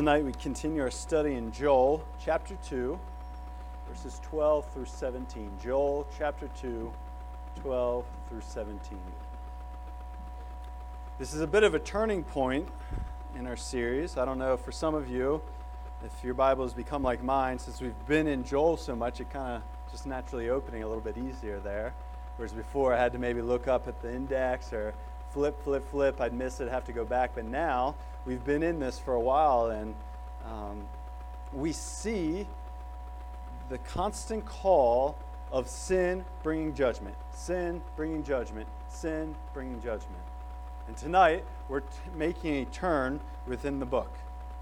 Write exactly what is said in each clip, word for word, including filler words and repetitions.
Tonight we continue our study in Joel chapter two, verses twelve through seventeen. Joel chapter two, twelve through seventeen. This is a bit of a turning point in our series. I don't know, for some of you, if your Bible has become like mine, since we've been in Joel so much, it kind of just naturally opening a little bit easier there. Whereas before I had to maybe look up at the index or flip, flip, flip. I'd miss it, have to go back. But now we've been in this for a while, and um, we see the constant call of sin bringing judgment, sin bringing judgment, sin bringing judgment. And tonight, we're t- making a turn within the book.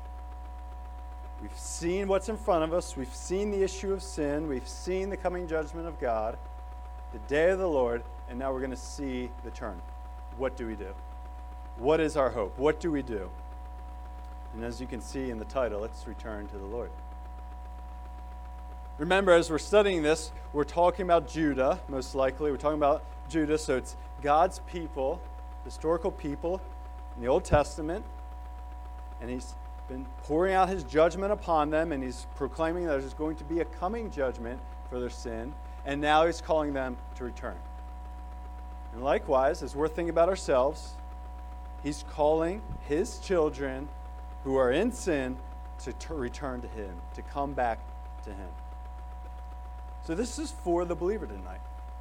We've seen what's in front of us. We've seen the issue of sin. We've seen the coming judgment of God, the day of the Lord, and now we're going to see the turn. What do we do? What is our hope? What do we do? And as you can see in the title, let's return to the Lord. Remember, as we're studying this, we're talking about Judah, most likely. We're talking about Judah, so it's God's people, historical people in the Old Testament, and he's been pouring out his judgment upon them, and he's proclaiming that there's going to be a coming judgment for their sin, and now he's calling them to return. And likewise, as we're thinking about ourselves, he's calling his children who are in sin to t- return to him, to come back to him. So this is for the believer tonight.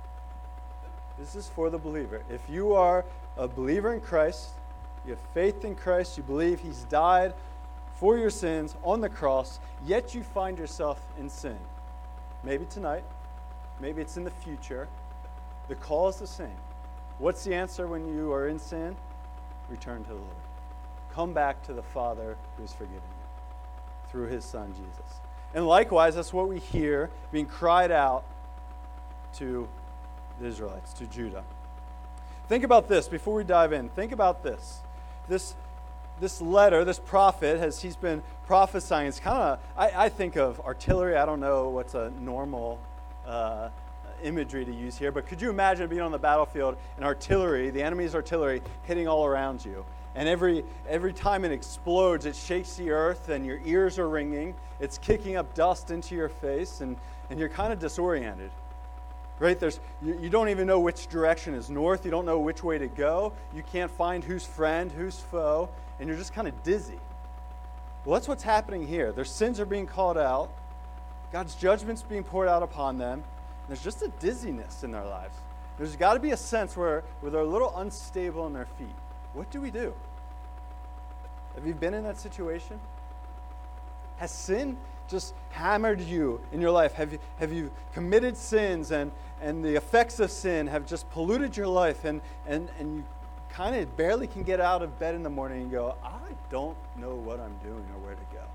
This is for the believer. If you are a believer in Christ, you have faith in Christ, you believe he's died for your sins on the cross, yet you find yourself in sin. Maybe tonight, maybe it's in the future. The call is the same. What's the answer when you are in sin? Return to the Lord. Come back to the Father who's forgiven you through his Son, Jesus. And likewise, that's what we hear being cried out to the Israelites, to Judah. Think about this before we dive in. Think about this. This, this letter, this prophet, as he's been prophesying, it's kind of, I, I think of artillery. I don't know what's a normal uh, imagery to use here, but could you imagine being on the battlefield and artillery, the enemy's artillery, hitting all around you? And every every time it explodes, it shakes the earth and your ears are ringing. It's kicking up dust into your face, and, and you're kind of disoriented. Right? There's you, you don't even know which direction is north. You don't know which way to go. You can't find who's friend, who's foe, and you're just kind of dizzy. Well, that's what's happening here. Their sins are being called out. God's judgment's being poured out upon them. And there's just a dizziness in their lives. There's got to be a sense where, where they're a little unstable in their feet. What do we do? Have you been in that situation? Has sin just hammered you in your life? Have you have you committed sins and, and the effects of sin have just polluted your life, and, and, and you kind of barely can get out of bed in the morning and go, I don't know what I'm doing or where to go?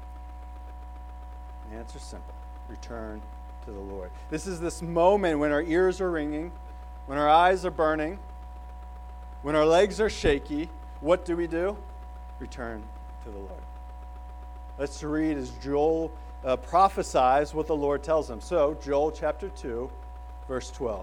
The answer's simple. Return to the Lord. This is this moment when our ears are ringing, when our eyes are burning, when our legs are shaky. What do we do? Return to the Lord. Let's read as Joel uh, prophesies what the Lord tells him. So, Joel chapter two, verse twelve.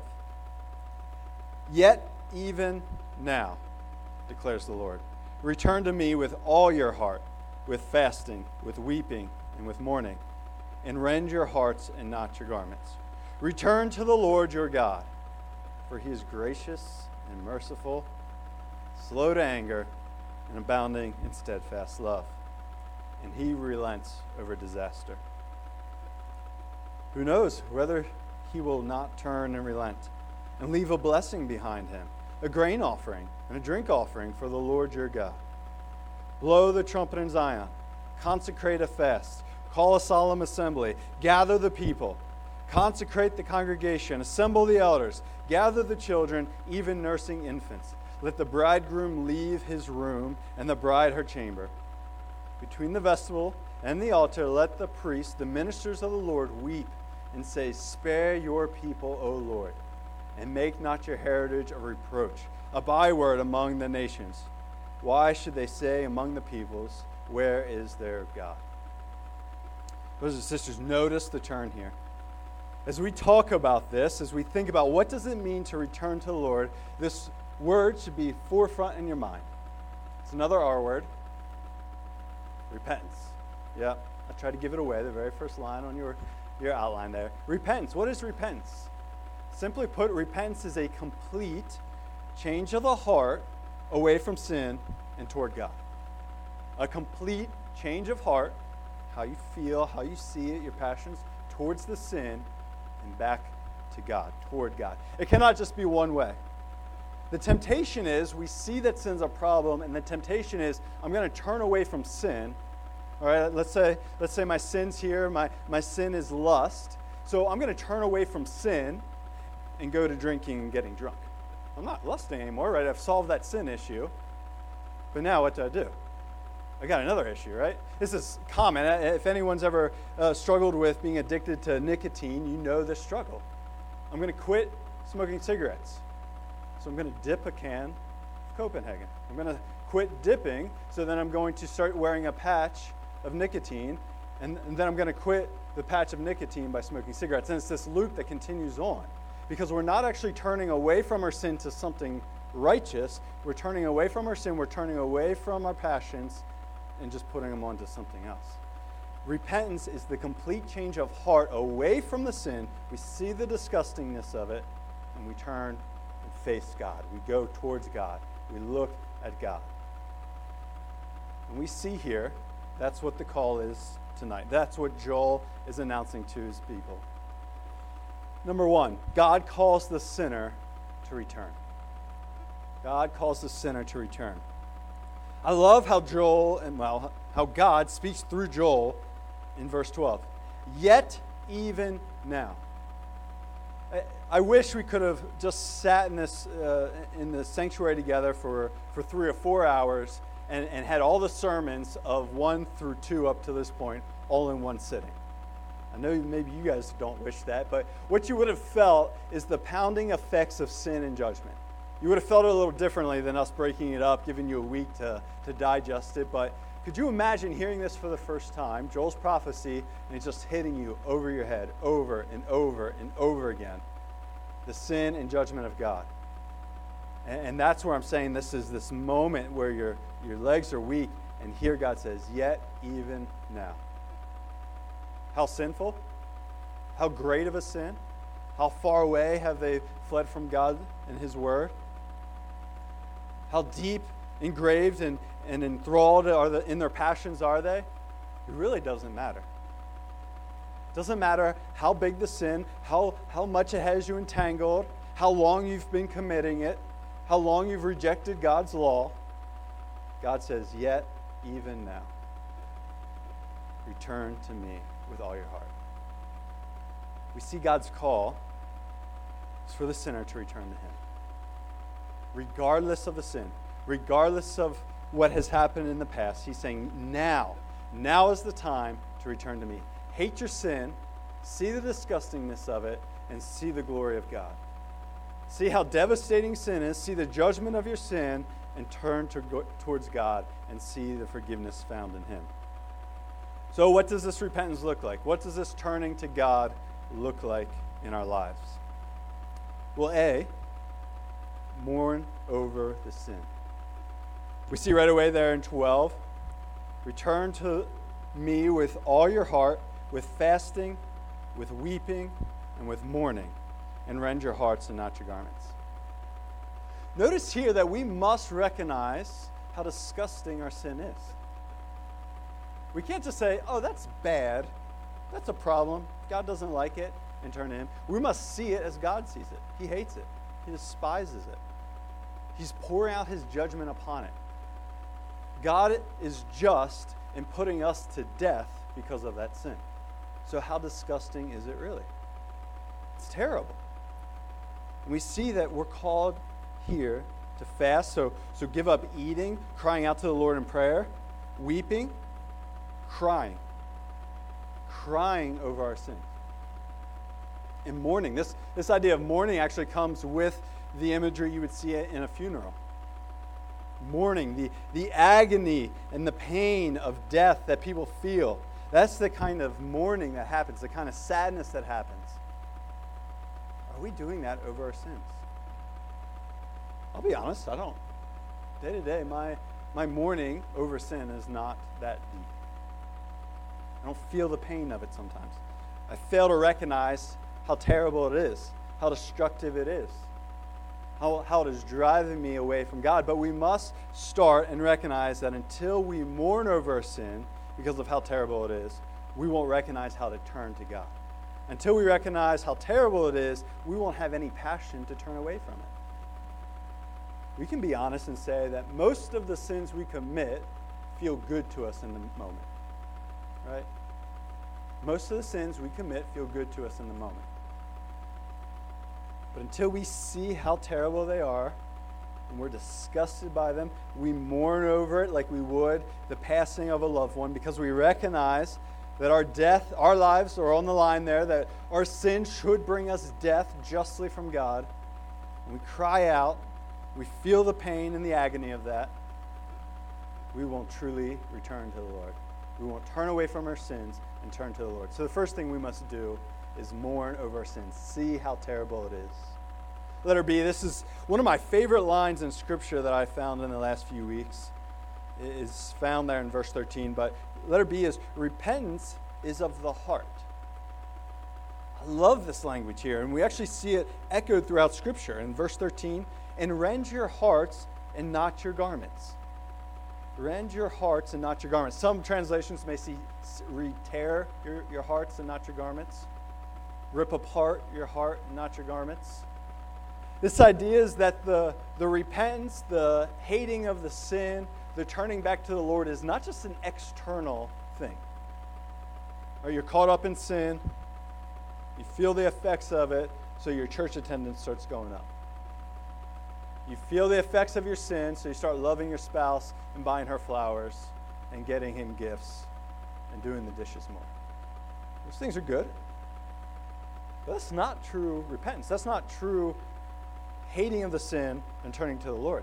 Yet even now, declares the Lord, return to me with all your heart, with fasting, with weeping, and with mourning, and rend your hearts and not your garments. Return to the Lord your God, for he is gracious and merciful, slow to anger, and abounding in steadfast love. And he relents over disaster. Who knows whether he will not turn and relent and leave a blessing behind him, a grain offering and a drink offering for the Lord your God. Blow the trumpet in Zion, consecrate a fast, call a solemn assembly, gather the people, consecrate the congregation, assemble the elders, gather the children, even nursing infants. Let the bridegroom leave his room and the bride her chamber. Between the vestibule and the altar, let the priests, the ministers of the Lord, weep and say, spare your people, O Lord, and make not your heritage a reproach, a byword among the nations. Why should they say among the peoples, where is their God? Brothers and sisters, notice the turn here. As we talk about this, as we think about what does it mean to return to the Lord, this word should be forefront in your mind. It's another R word. Repentance. Yeah, I tried to give it away, the very first line on your, your outline there. Repentance. What is repentance? Simply put, repentance is a complete change of the heart away from sin and toward God. A complete change of heart, how you feel, how you see it, your passions, towards the sin and back to God, toward God. It cannot just be one way. The temptation is, we see that sin's a problem, and the temptation is, I'm going to turn away from sin. All right, let's say, let's say my sin's here, my, my sin is lust. So I'm going to turn away from sin and go to drinking and getting drunk. I'm not lusting anymore, right? I've solved that sin issue. But now what do I do? I got another issue, right? This is common. If anyone's ever uh, struggled with being addicted to nicotine, you know this struggle. I'm going to quit smoking cigarettes. So I'm going to dip a can of Copenhagen. I'm going to quit dipping, so then I'm going to start wearing a patch of nicotine, and, and then I'm going to quit the patch of nicotine by smoking cigarettes. And it's this loop that continues on, because we're not actually turning away from our sin to something righteous. We're turning away from our sin, we're turning away from our passions, and just putting them onto something else. Repentance is the complete change of heart away from the sin. We see the disgustingness of it, and we turn and face God. We go towards God. We look at God. And we see here, that's what the call is tonight. That's what Joel is announcing to his people. Number one, God calls the sinner to return. God calls the sinner to return. I love how Joel, and well, how God speaks through Joel in verse twelve. Yet even now. I wish we could have just sat in this uh, in the sanctuary together for, for three or four hours and, and had all the sermons of one through two up to this point all in one sitting. I know maybe you guys don't wish that, but what you would have felt is the pounding effects of sin and judgment. You would have felt it a little differently than us breaking it up, giving you a week to, to digest it. But could you imagine hearing this for the first time, Joel's prophecy, and it's just hitting you over your head, over and over and over again, the sin and judgment of God. And, and that's where I'm saying this is this moment where your, your legs are weak, and here God says, yet even now. How sinful? How great of a sin? How far away have they fled from God and His Word? How deep engraved and, and enthralled are the, in their passions are they? It really doesn't matter. It doesn't matter how big the sin, how, how much it has you entangled, how long you've been committing it, how long you've rejected God's law. God says, yet even now, return to me with all your heart. We see God's call is for the sinner to return to Him. Regardless of the sin, regardless of what has happened in the past, He's saying, now, now is the time to return to me. Hate your sin, see the disgustingness of it, and see the glory of God. See how devastating sin is, see the judgment of your sin, and turn to go, towards God and see the forgiveness found in Him. So what does this repentance look like? What does this turning to God look like in our lives? Well, A, mourn over the sin. We see right away there in twelve, return to me with all your heart, with fasting, with weeping, and with mourning, and rend your hearts and not your garments. Notice here that we must recognize how disgusting our sin is. We can't just say, oh, that's bad, that's a problem, God doesn't like it, and turn to Him. We must see it as God sees it. He hates it. He despises it. He's pouring out His judgment upon it. God is just in putting us to death because of that sin. So how disgusting is it really? It's terrible. And we see that we're called here to fast, so, so give up eating, crying out to the Lord in prayer, weeping, crying, crying over our sins. And mourning. This, this idea of mourning actually comes with the imagery you would see in a funeral. Mourning, the, the agony and the pain of death that people feel. That's the kind of mourning that happens, the kind of sadness that happens. Are we doing that over our sins? I'll be honest, I don't. Day to day, my, my mourning over sin is not that deep. I don't feel the pain of it sometimes. I fail to recognize how terrible it is, how destructive it is, how, how it is driving me away from God. But we must start and recognize that until we mourn over our sin because of how terrible it is, we won't recognize how to turn to God. Until we recognize how terrible it is, we won't have any passion to turn away from it. We can be honest and say that most of the sins we commit feel good to us in the moment, right? Most of the sins we commit feel good to us in the moment. But until we see how terrible they are, and we're disgusted by them, we mourn over it like we would the passing of a loved one, because we recognize that our death, our lives are on the line there, that our sin should bring us death justly from God. And we cry out, we feel the pain and the agony of that. We won't truly return to the Lord. We won't turn away from our sins and turn to the Lord. So the first thing we must do is mourn over our sins. See how terrible it is. Letter B, this is one of my favorite lines in Scripture that I found in the last few weeks. It is found there in verse thirteen, but letter B is, repentance is of the heart. I love this language here, and we actually see it echoed throughout Scripture. In verse thirteen, and rend your hearts and not your garments. Rend your hearts and not your garments. Some translations may see re-tear your, your hearts and not your garments. Rip apart your heart and not your garments. This idea is that the, the repentance, the hating of the sin, the turning back to the Lord is not just an external thing. Or you're caught up in sin, you feel the effects of it, so your church attendance starts going up. You feel the effects of your sin, so you start loving your spouse and buying her flowers and getting him gifts and doing the dishes more. Those things are good. But that's not true repentance. That's not true hating of the sin and turning to the Lord.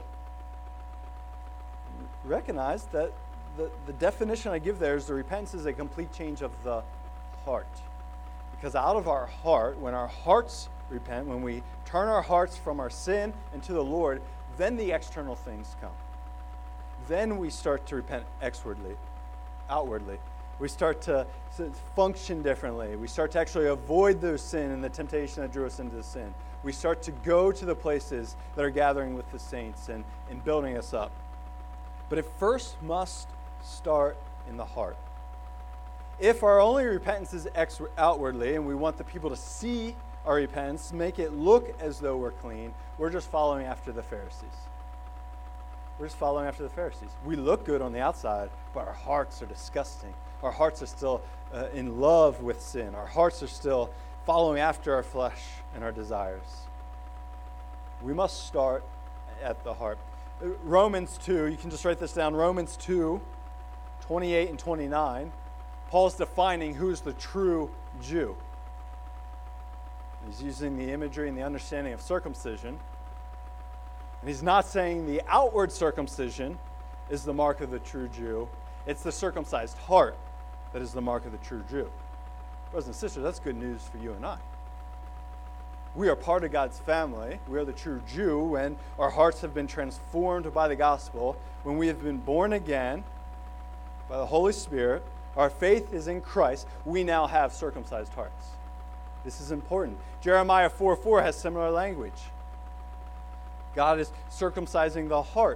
Recognize that the, the definition I give there is the repentance is a complete change of the heart. Because out of our heart, when our hearts repent, when we turn our hearts from our sin and to the Lord, then the external things come. Then we start to repent outwardly. outwardly. We start to function differently. We start to actually avoid those sin and the temptation that drew us into the sin. We start to go to the places that are gathering with the saints and, and building us up. But it first must start in the heart. If our only repentance is ex- outwardly, and we want the people to see our repentance, make it look as though we're clean, we're just following after the Pharisees. We're just following after the Pharisees. We look good on the outside, but our hearts are disgusting. Our hearts are still uh, in love with sin. Our hearts are still following after our flesh and our desires. We must start at the heart. Romans two, you can just write this down, Romans two, twenty-eight and twenty-nine, Paul's defining who's the true Jew. He's using the imagery and the understanding of circumcision. And he's not saying the outward circumcision is the mark of the true Jew. It's the circumcised heart that is the mark of the true Jew. Brothers and sisters, that's good news for you and I. We are part of God's family. We are the true Jew when our hearts have been transformed by the gospel, when we have been born again by the Holy Spirit. Our faith is in Christ. We now have circumcised hearts. This is important. Jeremiah four four has similar language. God is circumcising the heart.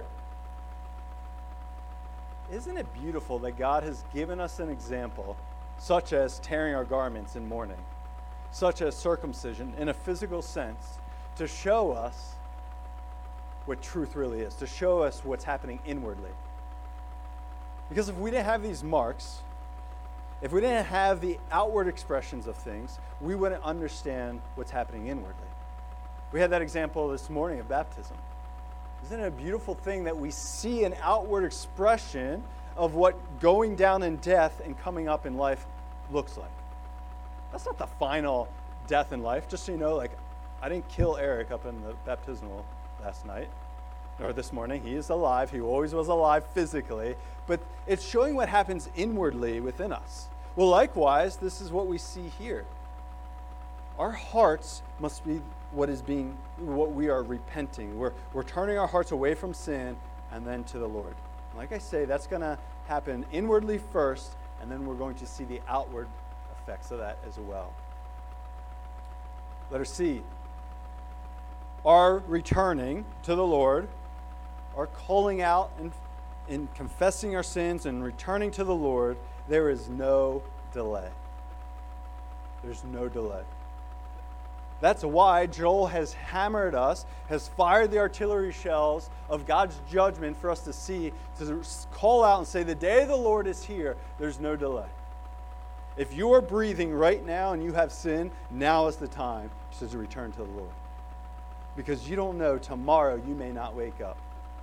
Isn't it beautiful that God has given us an example, such as tearing our garments in mourning, such as circumcision in a physical sense, to show us what truth really is, to show us what's happening inwardly? Because if we didn't have these marks, if we didn't have the outward expressions of things, we wouldn't understand what's happening inwardly. We had that example this morning of baptism. Isn't it a beautiful thing that we see an outward expression of what going down in death and coming up in life looks like? That's not the final death in life. Just so you know, like, I didn't kill Eric up in the baptismal last night or this morning. He is alive. He always was alive physically. But it's showing what happens inwardly within us. Well, likewise, this is what we see here. Our hearts must be what is being, what we are repenting. We're, we're turning our hearts away from sin and then to the Lord. Like I say, that's going to happen inwardly first, and then we're going to see the outward effects of that as well. Letter C. Our returning to the Lord, our calling out and in confessing our sins and returning to the Lord, there is no delay. There's no delay. That's why Joel has hammered us, has fired the artillery shells of God's judgment for us to see, to call out and say, the day of the Lord is here. There's no delay. If you are breathing right now and you have sin, now is the time to return to the Lord. Because you don't know, tomorrow you may not wake up.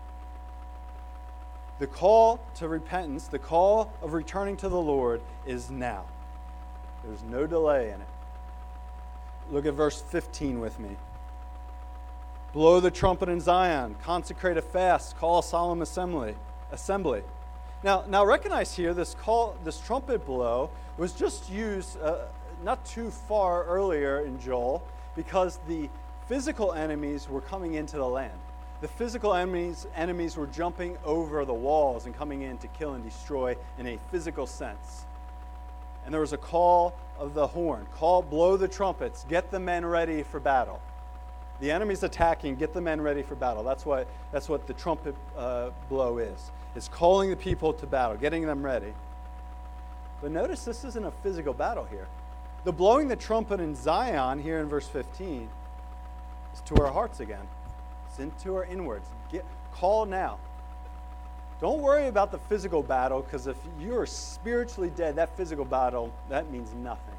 The call to repentance, the call of returning to the Lord is now. There's no delay in it. Look at verse fifteen with me. Blow the trumpet in Zion, consecrate a fast, call a solemn assembly. Assembly. Now, now recognize here this call, this trumpet blow was just used uh, not too far earlier in Joel, because the physical enemies were coming into the land. The physical enemies, enemies were jumping over the walls and coming in to kill and destroy in a physical sense. And there was a call of the horn. Call, blow the trumpets, get the men ready for battle. The enemy's attacking, get the men ready for battle. That's what, that's what the trumpet uh, blow is. It's calling the people to battle, getting them ready. But notice this isn't a physical battle here. The blowing the trumpet in Zion, here in verse fifteen, is to our hearts again. It's into our inwards. Get, call now. Don't worry about the physical battle, because if you're spiritually dead, that physical battle, that means nothing.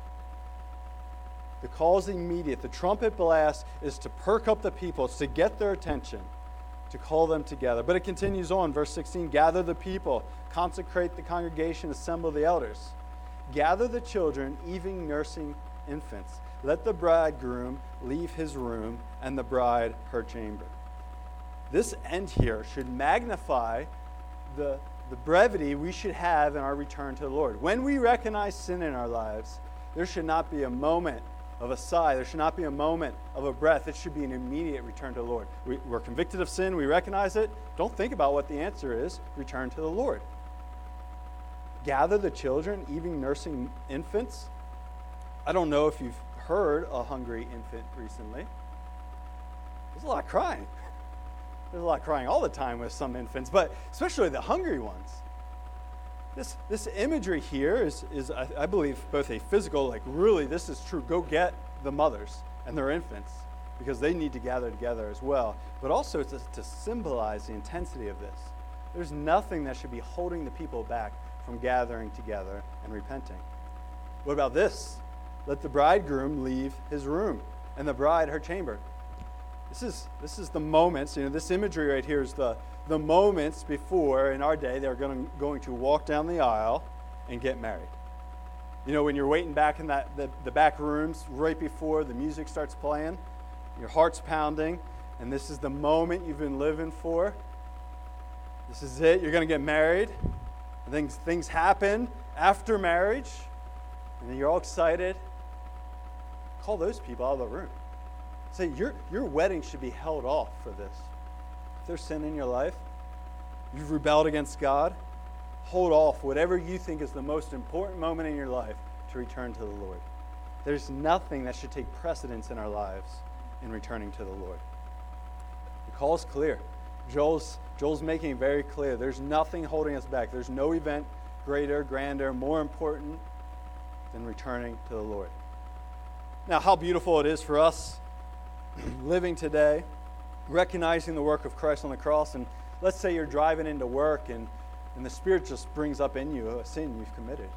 The call is immediate. The trumpet blast is to perk up the people, it's to get their attention, to call them together. But it continues on, verse sixteen, gather the people, consecrate the congregation, assemble the elders. Gather the children, even nursing infants. Let the bridegroom leave his room, and the bride her chamber. This end here should magnify the, the brevity we should have in our return to the Lord. When we recognize sin in our lives, there should not be a moment of a sigh. There should not be a moment of a breath. It should be an immediate return to the Lord. We, we're convicted of sin. We recognize it. Don't think about what the answer is. Return to the Lord. Gather the children, even nursing infants. I don't know if you've heard a hungry infant recently. There's a lot of crying. There's a lot of crying all the time with some infants, but especially the hungry ones. This this imagery here is, is I, I believe, both a physical, like really this is true, go get the mothers and their infants, because they need to gather together as well, but also to, to symbolize the intensity of this. There's nothing that should be holding the people back from gathering together and repenting. What about this? Let the bridegroom leave his room, and the bride her chamber. This is this is the moments, you know, this imagery right here is the, the moments before, in our day, they're going to, going to walk down the aisle and get married. You know, when you're waiting back in that the, the back rooms right before the music starts playing, your heart's pounding, and this is the moment you've been living for. This is it. You're going to get married. Things, things happen after marriage, and then you're all excited. Call those people out of the room. Say, your, your wedding should be held off for this. If there's sin in your life, you've rebelled against God, hold off whatever you think is the most important moment in your life to return to the Lord. There's nothing that should take precedence in our lives in returning to the Lord. The call is clear. Joel's, Joel's making it very clear. There's nothing holding us back. There's no event greater, grander, more important than returning to the Lord. Now, how beautiful it is for us living today, recognizing the work of Christ on the cross, and let's say you're driving into work and, and the Spirit just brings up in you a sin you've committed.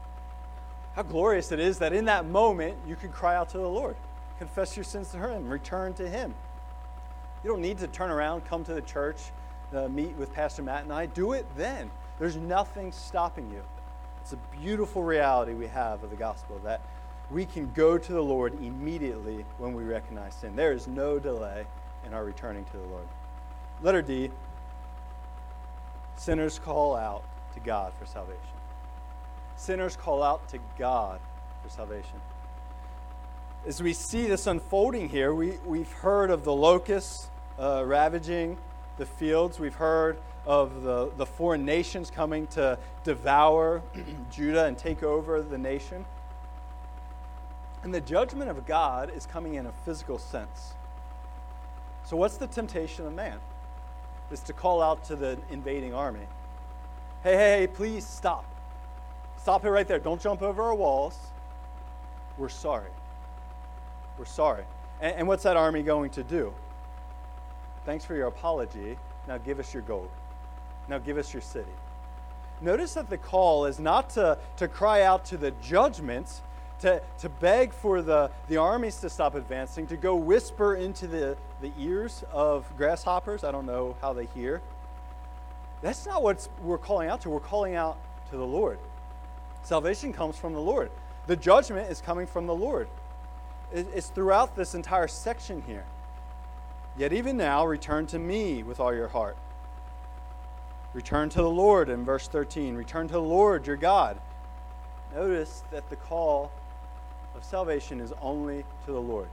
How glorious it is that in that moment you can cry out to the Lord, confess your sins to Him, return to Him. You don't need to turn around, come to the church, uh, meet with Pastor Matt and I. Do it then. There's nothing stopping you. It's a beautiful reality we have of the gospel, that we can go to the Lord immediately when we recognize sin. There is no delay in our returning to the Lord. Letter D, sinners call out to God for salvation. Sinners call out to God for salvation. As we see this unfolding here, we, we've heard of the locusts uh, ravaging the fields. We've heard of the, the foreign nations coming to devour Judah and take over the nation. And the judgment of God is coming in a physical sense. So what's the temptation of man? Is to call out to the invading army. Hey, hey, hey, please stop. Stop it right there. Don't jump over our walls. We're sorry. We're sorry. And, and what's that army going to do? Thanks for your apology. Now give us your gold. Now give us your city. Notice that the call is not to, to cry out to the judgments, to, to beg for the, the armies to stop advancing, to go whisper into the, the ears of grasshoppers. I don't know how they hear. That's not what we're calling out to. We're calling out to the Lord. Salvation comes from the Lord. The judgment is coming from the Lord. It, it's throughout this entire section here. Yet even now, return to me with all your heart. Return to the Lord in verse thirteen. Return to the Lord your God. Notice that the call of salvation is only to the Lord.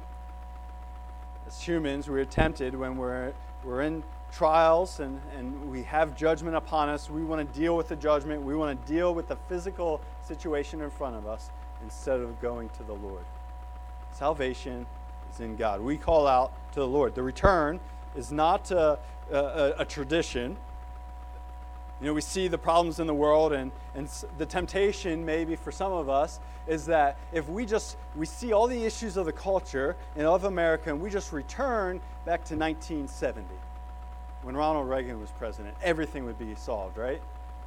As humans, we're tempted when we're, we're in trials and, and we have judgment upon us. We want to deal with the judgment. We want to deal with the physical situation in front of us instead of going to the Lord. Salvation is in God. We call out to the Lord. The return is not a, a, a tradition. You know, we see the problems in the world, and, and the temptation maybe for some of us is that if we just, we see all the issues of the culture and of America, and we just return back to nineteen seventy, when Ronald Reagan was president, everything would be solved, right?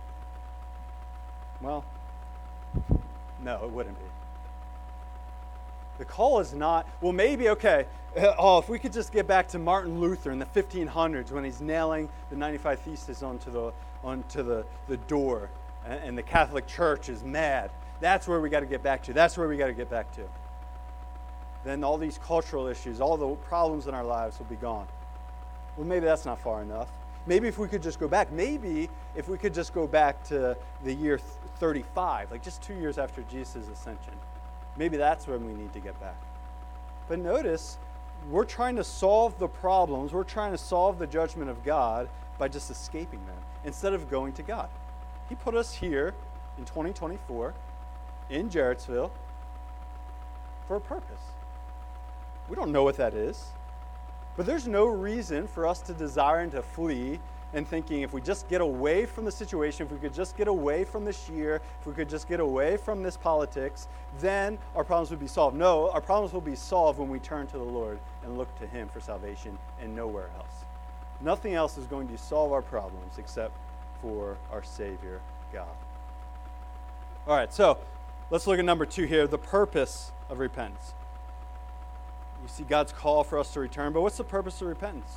Well, no, it wouldn't be. The call is not, well, maybe, okay, oh, if we could just get back to Martin Luther in the fifteen hundreds when he's nailing the ninety-five Theses onto the onto the, the door, and, and the Catholic Church is mad. That's where we got to get back to. That's where we got to get back to. Then all these cultural issues, all the problems in our lives will be gone. Well, maybe that's not far enough. Maybe if we could just go back, maybe if we could just go back to the year thirty-five, like just two years after Jesus' ascension. Maybe that's when we need to get back. But notice, we're trying to solve the problems, we're trying to solve the judgment of God by just escaping them instead of going to God. He put us here in twenty twenty-four in Jarrettsville for a purpose. We don't know what that is, but there's no reason for us to desire and to flee and thinking if we just get away from the situation, if we could just get away from this year, if we could just get away from this politics, then our problems would be solved. No, our problems will be solved when we turn to the Lord and look to Him for salvation and nowhere else. Nothing else is going to solve our problems except for our Savior, God. All right, so let's look at number two here, the purpose of repentance. You see God's call for us to return, but what's the purpose of repentance?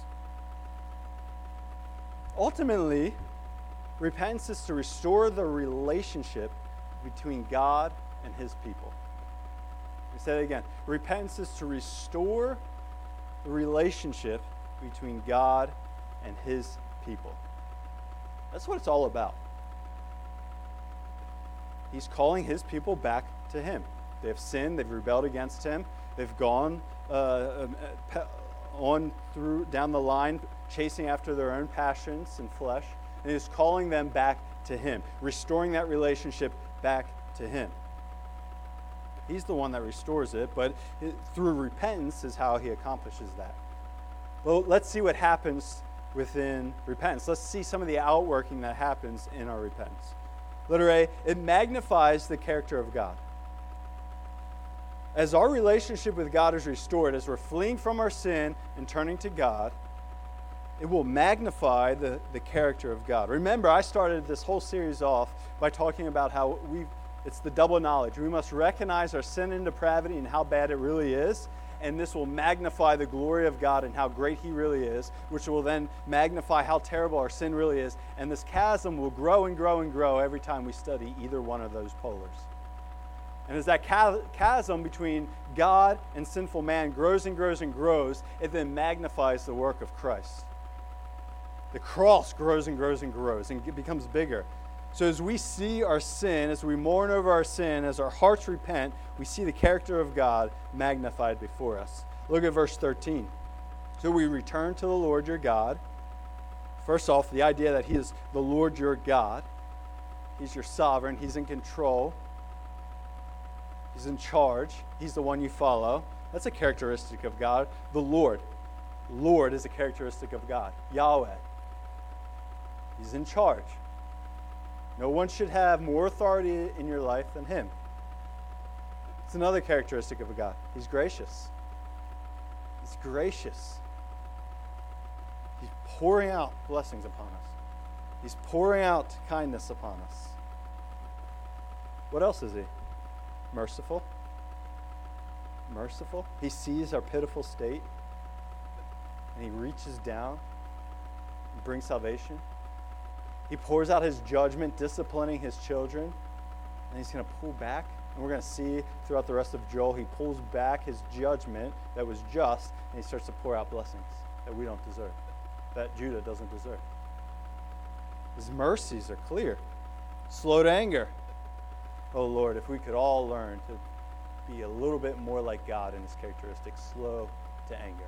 Ultimately, repentance is to restore the relationship between God and His people. Let me say that again. Repentance is to restore the relationship between God and His people. That's what it's all about. He's calling His people back to Him. They have sinned. They've rebelled against Him. They've gone uh, on through down the line, chasing after their own passions and flesh, and He's calling them back to Him, restoring that relationship back to Him. He's the one that restores it, but it, through repentance is how He accomplishes that. Well, let's see what happens within repentance. Let's see some of the outworking that happens in our repentance. Letter A, it magnifies the character of God. As our relationship with God is restored, as we're fleeing from our sin and turning to God, it will magnify the, the character of God. Remember, I started this whole series off by talking about how we it's the double knowledge. We must recognize our sin and depravity and how bad it really is, and this will magnify the glory of God and how great He really is, which will then magnify how terrible our sin really is, and this chasm will grow and grow and grow every time we study either one of those polars. And as that chasm between God and sinful man grows and grows and grows, it then magnifies the work of Christ. The cross grows and grows and grows and becomes bigger. So as we see our sin, as we mourn over our sin, as our hearts repent, we see the character of God magnified before us. Look at verse thirteen. So we return to the Lord your God First off, the idea that he is the Lord your God. He's your sovereign. He's in control. He's in charge. He's the one you follow. That's a characteristic of God. The Lord. Lord is a characteristic of God. Yahweh. He's in charge. No one should have more authority in your life than him. It's another characteristic of a God. He's gracious. He's gracious. He's pouring out blessings upon us. He's pouring out kindness upon us. What else is he? Merciful. Merciful. He sees our pitiful state, and he reaches down and brings salvation. He pours out his judgment, disciplining his children, and he's going to pull back. And we're going to see throughout the rest of Joel, he pulls back his judgment that was just, and he starts to pour out blessings that we don't deserve, that Judah doesn't deserve. His mercies are clear. Slow to anger. Oh Lord, if we could all learn to be a little bit more like God in his characteristics, slow to anger.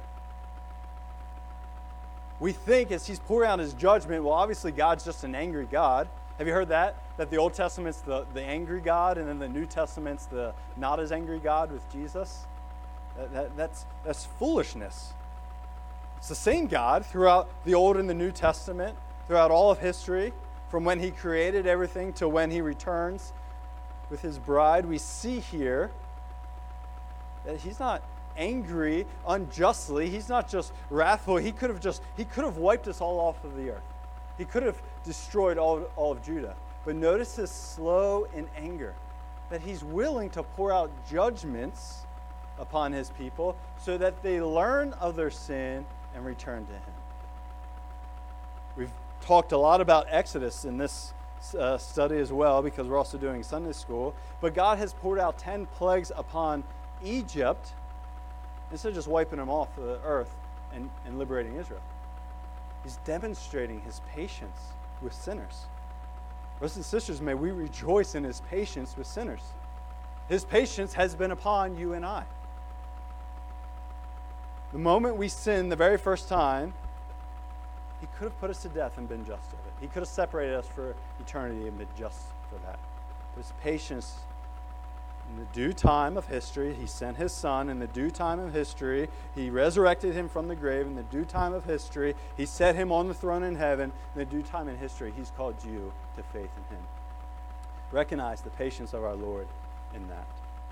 We think as he's pouring out his judgment, well, obviously God's just an angry God. Have you heard that? That the Old Testament's the, the angry God, and then the New Testament's the not as angry God with Jesus? That, that, that's, that's foolishness. It's the same God throughout the Old and the New Testament, throughout all of history, from when he created everything to when he returns with his bride. We see here that he's not angry unjustly. He's not just wrathful. He could have just he could have wiped us all off of the earth. He could have destroyed all, all of Judah. But notice his slow in anger, that he's willing to pour out judgments upon his people so that they learn of their sin and return to him. We've talked a lot about Exodus in this uh, study as well, because we're also doing Sunday school. But God has poured out ten plagues upon Egypt instead of just wiping them off the earth and, and liberating Israel. He's demonstrating his patience with sinners. Brothers and sisters, may we rejoice in his patience with sinners. His patience has been upon you and I. The moment we sin the very first time, he could have put us to death and been just of it. He could have separated us for eternity and been just for that. But his patience, in the due time of history, he sent his son. In the due time of history, he resurrected him from the grave. In the due time of history, he set him on the throne in heaven. In the due time in history, he's called you to faith in him. Recognize the patience of our Lord in that.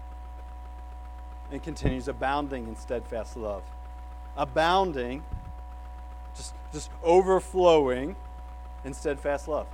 And continues, abounding in steadfast love. Abounding, just, just overflowing in steadfast love.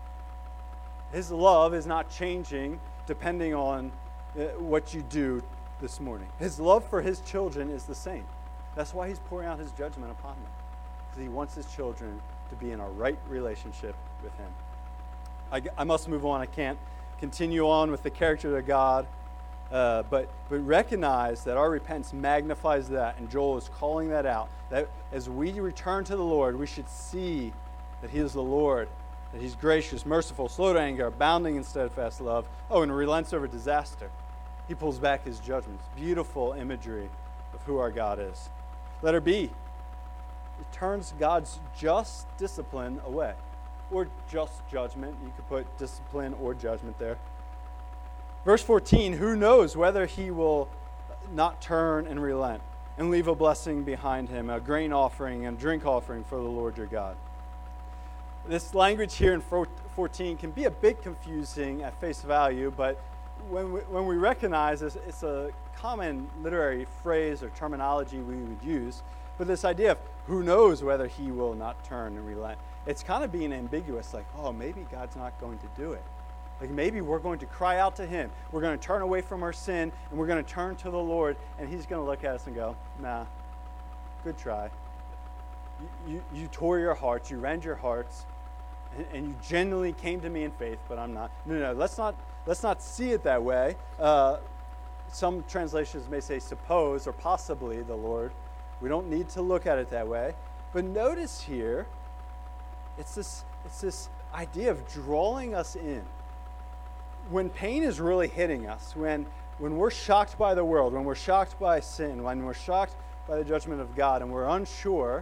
His love is not changing depending on what you do this morning. His love for his children is the same. That's why he's pouring out his judgment upon them, because he wants his children to be in a right relationship with him. I, I must move on. I can't continue on with the character of God, uh, but, but recognize that our repentance magnifies that, and Joel is calling that out, that as we return to the Lord, we should see that he is the Lord, that he's gracious, merciful, slow to anger, abounding in steadfast love. Oh, and relents over disaster. He pulls back his judgments. Beautiful imagery of who our God is. Letter B. It turns God's just discipline away. Or just judgment. You could put discipline or judgment there. Verse fourteen, who knows whether he will not turn and relent and leave a blessing behind him, a grain offering and drink offering for the Lord your God. This language here in fourteen can be a bit confusing at face value, but when we, when we recognize this, it's a common literary phrase or terminology we would use. But this idea of who knows whether he will not turn and relent, it's kind of being ambiguous, like, oh, maybe God's not going to do it. Like maybe we're going to cry out to him. We're going to turn away from our sin, and we're going to turn to the Lord, and he's going to look at us and go, nah, good try. You, you, you tore your hearts, you rend your hearts, and, and you genuinely came to me in faith, but I'm not. No, no, let's not, let's not see it that way. Uh, some translations may say suppose or possibly the Lord. We don't need to look at it that way. But notice here, it's this, it's this idea of drawing us in. When pain is really hitting us, when, when we're shocked by the world, when we're shocked by sin, when we're shocked by the judgment of God, and we're unsure,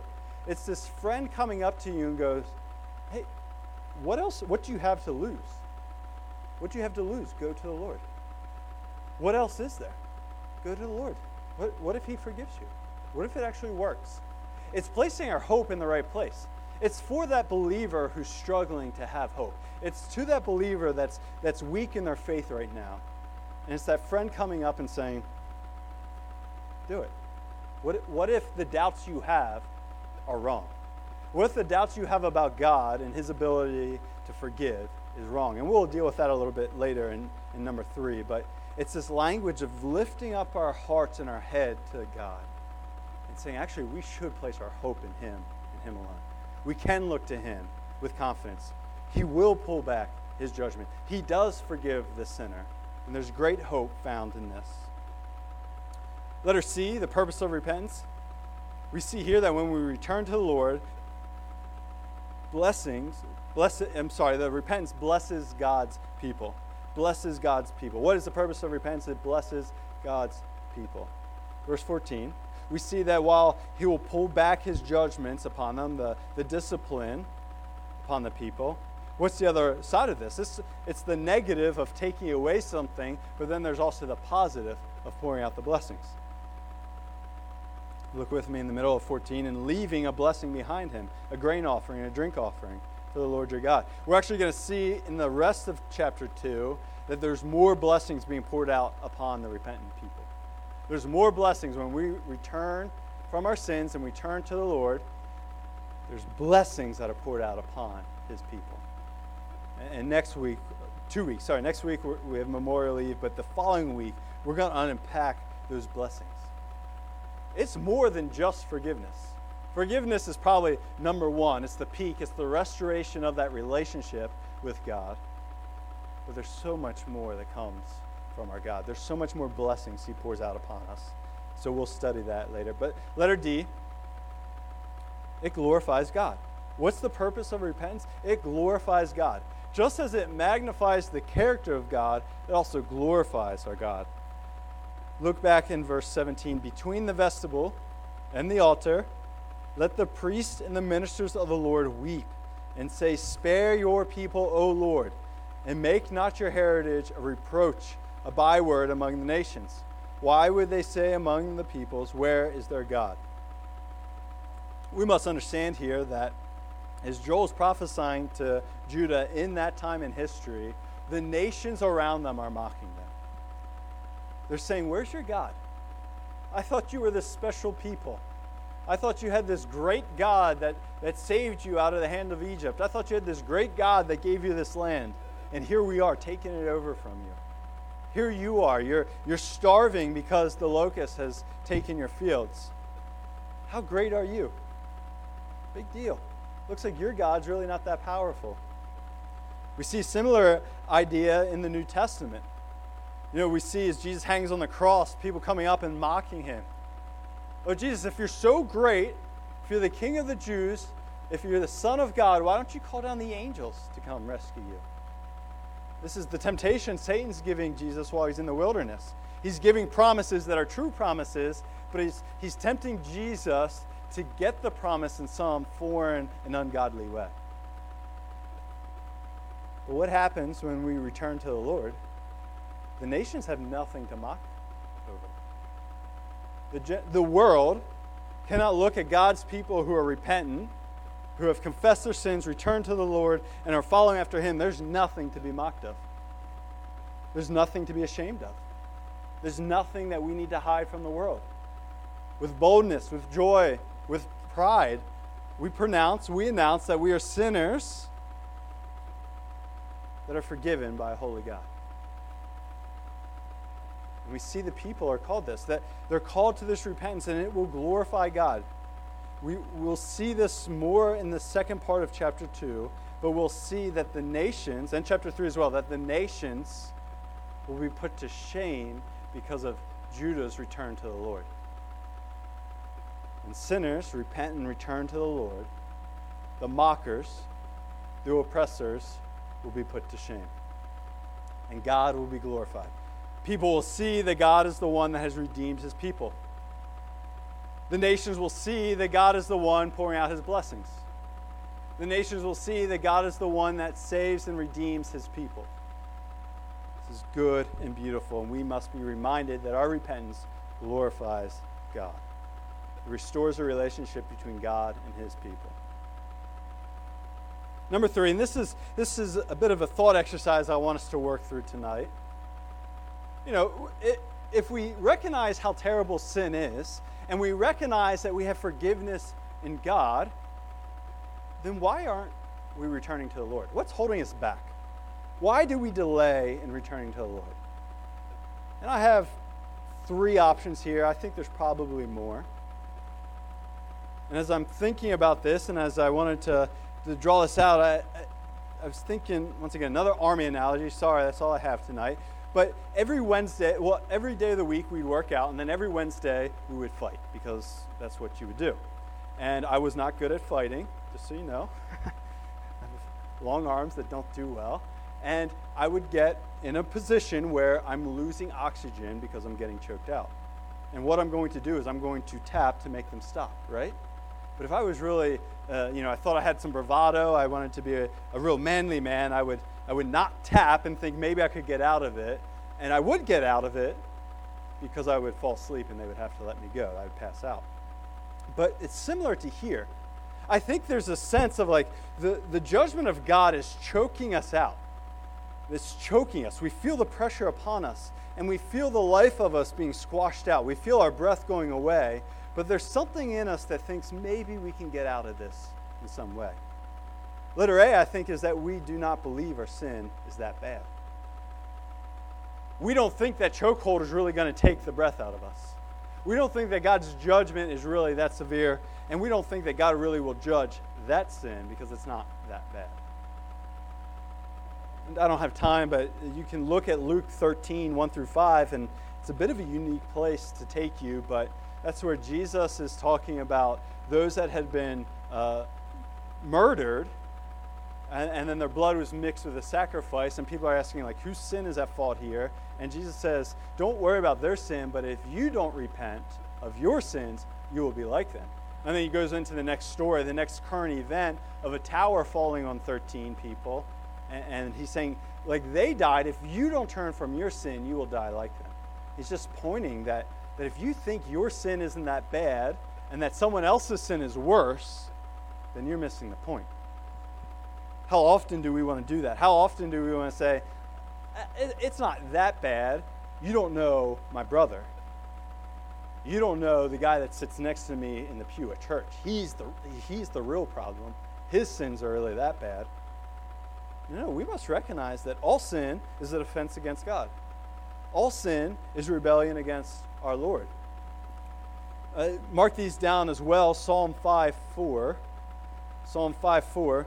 It's this friend coming up to you and goes, hey, what else, what do you have to lose? What do you have to lose? Go to the Lord. What else is there? Go to the Lord. What, what if he forgives you? What if it actually works? It's placing our hope in the right place. It's for that believer who's struggling to have hope. It's to that believer that's that's weak in their faith right now. And it's that friend coming up and saying, do it. What, what if the doubts you have are wrong? What if the doubts you have about God and his ability to forgive is wrong? And we'll deal with that a little bit later in, in number three. But it's this language of lifting up our hearts and our head to God and saying, actually, we should place our hope in him and him alone. We can look to him with confidence. He will pull back his judgment. He does forgive the sinner. And there's great hope found in this. Letter C, the purpose of repentance. We see here that when we return to the Lord, blessings, bless, I'm sorry, the repentance blesses God's people. Blesses God's people. What is the purpose of repentance? It blesses God's people. Verse fourteen, we see that while he will pull back his judgments upon them, the, the discipline upon the people, what's the other side of this? It's, it's the negative of taking away something, but then there's also the positive of pouring out the blessings. Look with me in the middle of fourteen, and leaving a blessing behind him, a grain offering, a drink offering for the Lord your God. We're actually going to see in the rest of chapter two that there's more blessings being poured out upon the repentant people. There's more blessings when we return from our sins and we turn to the Lord. There's blessings that are poured out upon his people. And next week, two weeks, sorry, next week we have Memorial Eve, but the following week we're going to unpack those blessings. It's more than just forgiveness. Forgiveness is probably number one. It's the peak. It's the restoration of that relationship with God. But there's so much more that comes from our God. There's so much more blessings he pours out upon us. So we'll study that later. But letter D, it glorifies God. What's the purpose of repentance? It glorifies God. Just as it magnifies the character of God, it also glorifies our God. Look back in verse seventeen. Between the vestibule and the altar, let the priests and the ministers of the Lord weep and say, spare your people, O Lord, and make not your heritage a reproach, a byword among the nations. Why would they say among the peoples, where is their God? We must understand here that as Joel's prophesying to Judah in that time in history, the nations around them are mocking them. They're saying, where's your God? I thought you were this special people. I thought you had this great God that, that saved you out of the hand of Egypt. I thought you had this great God that gave you this land. And here we are, taking it over from you. Here you are. You're, you're starving because the locust has taken your fields. How great are you? Big deal. Looks like your God's really not that powerful. We see a similar idea in the New Testament. You know, we see as Jesus hangs on the cross, people coming up and mocking him. Oh, Jesus, if you're so great, if you're the King of the Jews, if you're the Son of God, why don't you call down the angels to come rescue you? This is the temptation Satan's giving Jesus while he's in the wilderness. He's giving promises that are true promises, but he's, he's tempting Jesus to get the promise in some foreign and ungodly way. But what happens when we return to the Lord? The nations have nothing to mock over. The, the world cannot look at God's people who are repentant, who have confessed their sins, returned to the Lord, and are following after him. There's nothing to be mocked of. There's nothing to be ashamed of. There's nothing that we need to hide from the world. With boldness, with joy, with pride, we pronounce, we announce that we are sinners that are forgiven by a holy God. And we see the people are called this, that they're called to this repentance, and it will glorify God. We will see this more in the second part of chapter two, but we'll see that the nations, and chapter three as well, that the nations will be put to shame because of Judah's return to the Lord. And sinners repent and return to the Lord. The mockers, the oppressors, will be put to shame. And God will be glorified. People will see that God is the one that has redeemed his people. The nations will see that God is the one pouring out his blessings. The nations will see that God is the one that saves and redeems his people. This is good and beautiful, and we must be reminded that our repentance glorifies God. It restores a relationship between God and his people. Number three, and this is this is a bit of a thought exercise I want us to work through tonight. You know, it, if we recognize how terrible sin is, and we recognize that we have forgiveness in God, then why aren't we returning to the Lord? What's holding us back? Why do we delay in returning to the Lord? And I have three options here. I think there's probably more. And as I'm thinking about this, and as I wanted to, to draw this out, I, I, I was thinking, once again, another army analogy. Sorry, that's all I have tonight. But every Wednesday, well, every day of the week we'd work out, and then every Wednesday we would fight, because that's what you would do. And I was not good at fighting, just so you know. I have long arms that don't do well. And I would get in a position where I'm losing oxygen because I'm getting choked out. And what I'm going to do is I'm going to tap to make them stop, right? But if I was really, uh, you know, I thought I had some bravado, I wanted to be a, a real manly man, I would I would not tap and think maybe I could get out of it. And I would get out of it because I would fall asleep and they would have to let me go. I would pass out. But it's similar to here. I think there's a sense of like the, the judgment of God is choking us out. It's choking us. We feel the pressure upon us, and we feel the life of us being squashed out. We feel our breath going away, but there's something in us that thinks maybe we can get out of this in some way. Letter A, I think, is that we do not believe our sin is that bad. We don't think that chokehold is really going to take the breath out of us. We don't think that God's judgment is really that severe, and we don't think that God really will judge that sin because it's not that bad. And I don't have time, but you can look at Luke thirteen, one through five, and it's a bit of a unique place to take you, but that's where Jesus is talking about those that had been uh, murdered, and, and then their blood was mixed with a sacrifice, and people are asking, like, whose sin is at fault here? And Jesus says, don't worry about their sin, but if you don't repent of your sins, you will be like them. And then he goes into the next story, the next current event of a tower falling on thirteen people. And, and he's saying, like, they died. If you don't turn from your sin, you will die like them. He's just pointing that, that if you think your sin isn't that bad and that someone else's sin is worse, then you're missing the point. How often do we want to do that? How often do we want to say, it's not that bad. You don't know my brother. You don't know the guy that sits next to me in the pew at church. He's the, he's the real problem. His sins are really that bad. No, we must recognize that all sin is an offense against God. All sin is rebellion against our Lord. Uh, mark these down as well. Psalm five four. Psalm five four.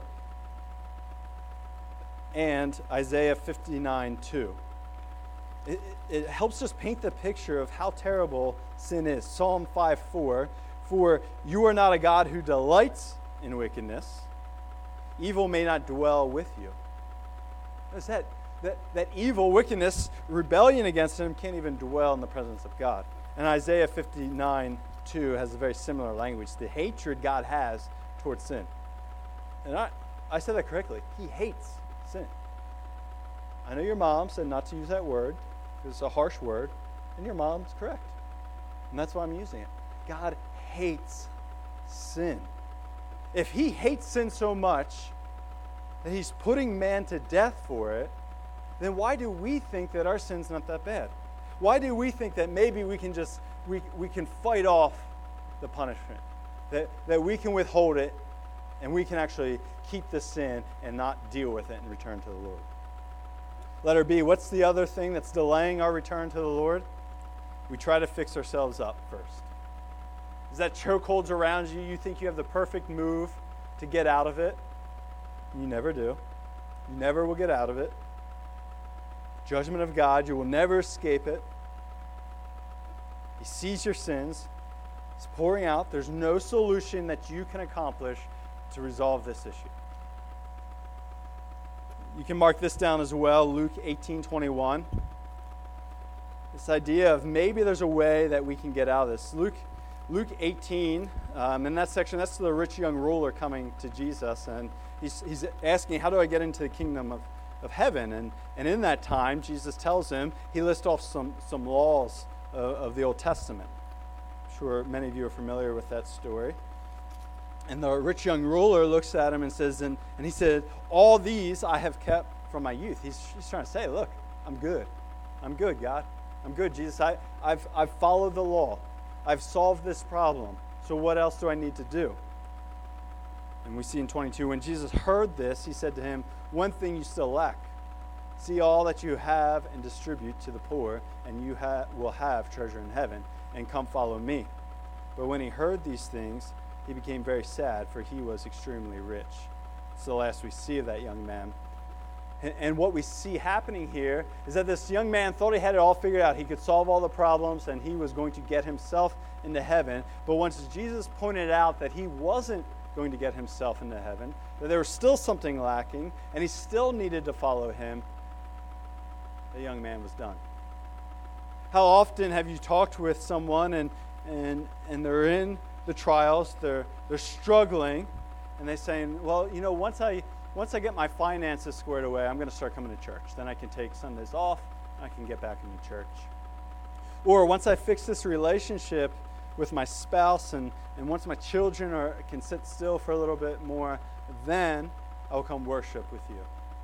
And Isaiah fifty-nine two. It, it helps us paint the picture of how terrible sin is. Psalm five four. For you are not a God who delights in wickedness. Evil may not dwell with you. What is that? That, that evil, wickedness, rebellion against him can't even dwell in the presence of God. And Isaiah fifty-nine two has a very similar language. The hatred God has towards sin. And I, I said that correctly. He hates sin. I know your mom said not to use that word because it's a harsh word, and your mom's correct. And that's why I'm using it. God hates sin. If he hates sin so much that he's putting man to death for it, then why do we think that our sin's not that bad? Why do we think that maybe we can just we, we can fight off the punishment? That that we can withhold it and we can actually keep the sin and not deal with it and return to the Lord. Letter B, what's the other thing that's delaying our return to the Lord? We try to fix ourselves up first. Is that chokeholds around you? You think you have the perfect move to get out of it? You never do. You never will get out of it. Judgment of God, you will never escape it. He sees your sins. He's pouring out. There's no solution that you can accomplish to resolve this issue. You can mark this down as well, Luke eighteen twenty-one. This idea of maybe there's a way that we can get out of this. Luke, Luke eighteen, um, in that section, that's the rich young ruler coming to Jesus, and he's, he's asking, how do I get into the kingdom of, of heaven? And, and in that time, Jesus tells him, he lists off some, some laws of, of the Old Testament. I'm sure many of you are familiar with that story. And the rich young ruler looks at him and says, and, and he said, all these I have kept from my youth. He's, he's trying to say, look, I'm good. I'm good, God. I'm good, Jesus. I, I've, I've followed the law. I've solved this problem. So what else do I need to do? And we see in twenty-two, when Jesus heard this, he said to him, one thing you still lack. See all that you have and distribute to the poor, and you ha- will have treasure in heaven, and come follow me. But when he heard these things, he became very sad, for he was extremely rich. It's the last we see of that young man. And what we see happening here is that this young man thought he had it all figured out. He could solve all the problems, and he was going to get himself into heaven. But once Jesus pointed out that he wasn't going to get himself into heaven, that there was still something lacking, and he still needed to follow him, the young man was done. How often have you talked with someone, and and and they're in the trials, they're they're struggling, and they're saying, well, you know, once I Once I get my finances squared away, I'm going to start coming to church. Then I can take Sundays off, and I can get back into church. Or once I fix this relationship with my spouse, and, and once my children are, can sit still for a little bit more, then I'll come worship with you.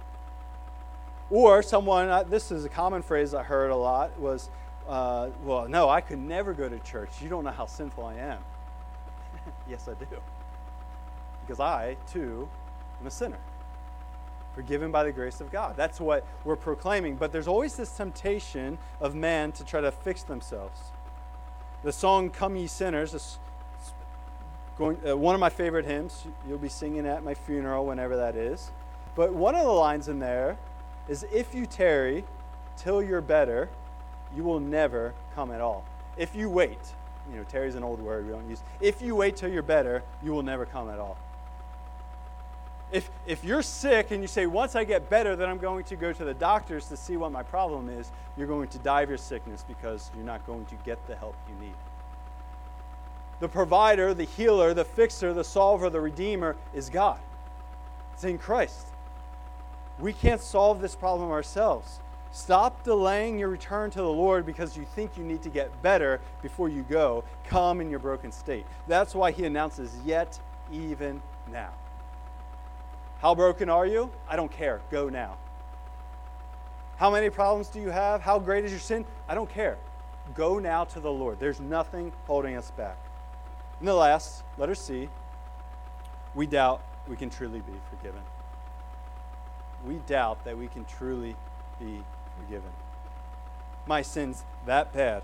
Or someone, uh, this is a common phrase I heard a lot, was, uh, well, no, I could never go to church. You don't know how sinful I am. Yes, I do. Because I, too, am a sinner. Forgiven by the grace of God. That's what we're proclaiming. But there's always this temptation of man to try to fix themselves. The song "Come Ye Sinners" is going, uh, one of my favorite hymns. You'll be singing at my funeral whenever that is. But one of the lines in there is, if you tarry till you're better, you will never come at all. If you wait, you know, tarry is an old word we don't use. If you wait till you're better, you will never come at all. If if you're sick and you say, once I get better, then I'm going to go to the doctors to see what my problem is, you're going to die of your sickness because you're not going to get the help you need. The provider, the healer, the fixer, the solver, the redeemer is God. It's in Christ. We can't solve this problem ourselves. Stop delaying your return to the Lord because you think you need to get better before you go. Come in your broken state. That's why he announces, yet even now. How broken are you? I don't care. Go now. How many problems do you have? How great is your sin? I don't care. Go now to the Lord. There's nothing holding us back. And the last, letter C, we doubt we can truly be forgiven. We doubt that we can truly be forgiven. My sin's that bad.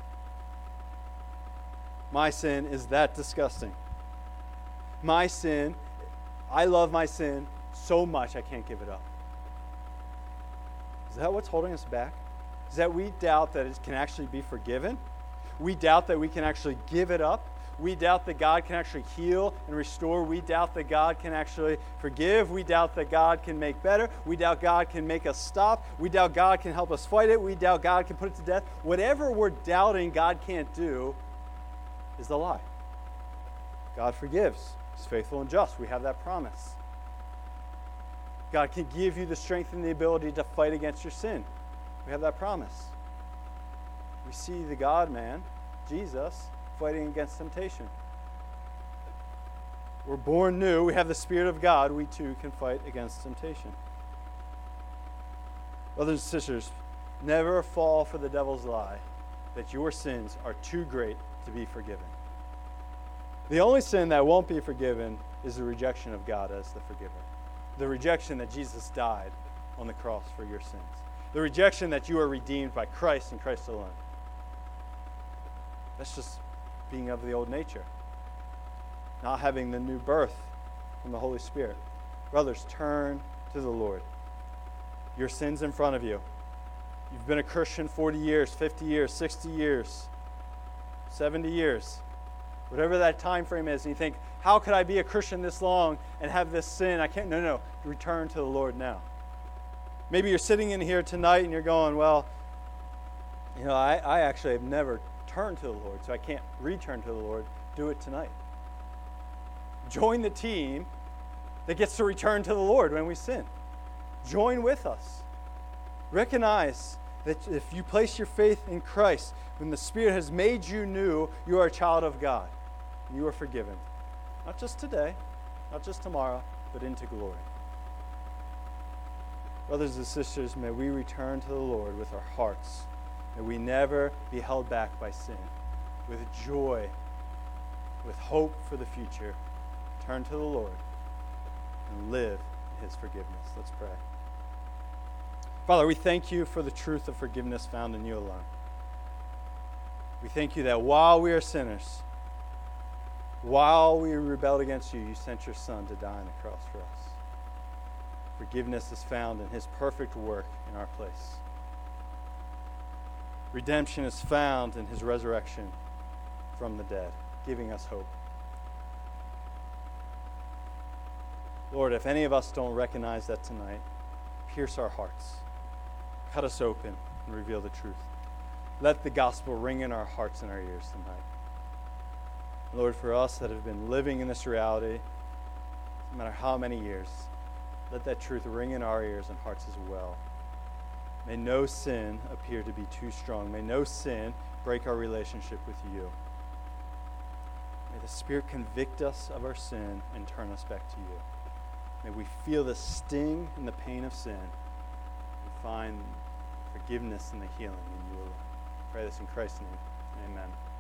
My sin is that disgusting. My sin, I love my sin so much I can't give it up. Is that what's holding us back? Is that we doubt that it can actually be forgiven? We doubt that we can actually give it up? We doubt that God can actually heal and restore. We doubt that God can actually forgive. We doubt that God can make better. We doubt God can make us stop. We doubt God can help us fight it. We doubt God can put it to death. Whatever we're doubting God can't do is the lie. God forgives. He's faithful and just. We have that promise. God can give you the strength and the ability to fight against your sin. We have that promise. We see the God-man, Jesus, fighting against temptation. We're born new. We have the Spirit of God. We too can fight against temptation. Brothers and sisters, never fall for the devil's lie that your sins are too great to be forgiven. The only sin that won't be forgiven is the rejection of God as the forgiver. The rejection that Jesus died on the cross for your sins. The rejection that you are redeemed by Christ and Christ alone. That's just being of the old nature. Not having the new birth from the Holy Spirit. Brothers, turn to the Lord. Your sin's in front of you. You've been a Christian forty years, fifty years, sixty years, seventy years. Whatever that time frame is, and you think, how could I be a Christian this long and have this sin? I can't. No, no, no. Return to the Lord now. Maybe you're sitting in here tonight and you're going, well, you know, I, I actually have never turned to the Lord, so I can't return to the Lord. do it tonight. Join the team that gets to return to the Lord when we sin. Join with us. Recognize that if you place your faith in Christ, when the Spirit has made you new, you are a child of God. You are forgiven. Not just today, not just tomorrow, but into glory. Brothers and sisters, may we return to the Lord with our hearts. May we never be held back by sin. With joy, with hope for the future, turn to the Lord and live in His forgiveness. Let's pray. Father, we thank you for the truth of forgiveness found in you alone. We thank you that while we are sinners, while we rebelled against you, you sent your Son to die on the cross for us. Forgiveness is found in His perfect work in our place. Redemption is found in His resurrection from the dead, giving us hope. Lord, if any of us don't recognize that tonight, pierce our hearts. Cut us open and reveal the truth. Let the gospel ring in our hearts and our ears tonight. Lord, for us that have been living in this reality, no matter how many years, let that truth ring in our ears and hearts as well. May no sin appear to be too strong. May no sin break our relationship with you. May the Spirit convict us of our sin and turn us back to you. May we feel the sting and the pain of sin and find forgiveness and the healing in you alone. I pray this in Christ's name. Amen.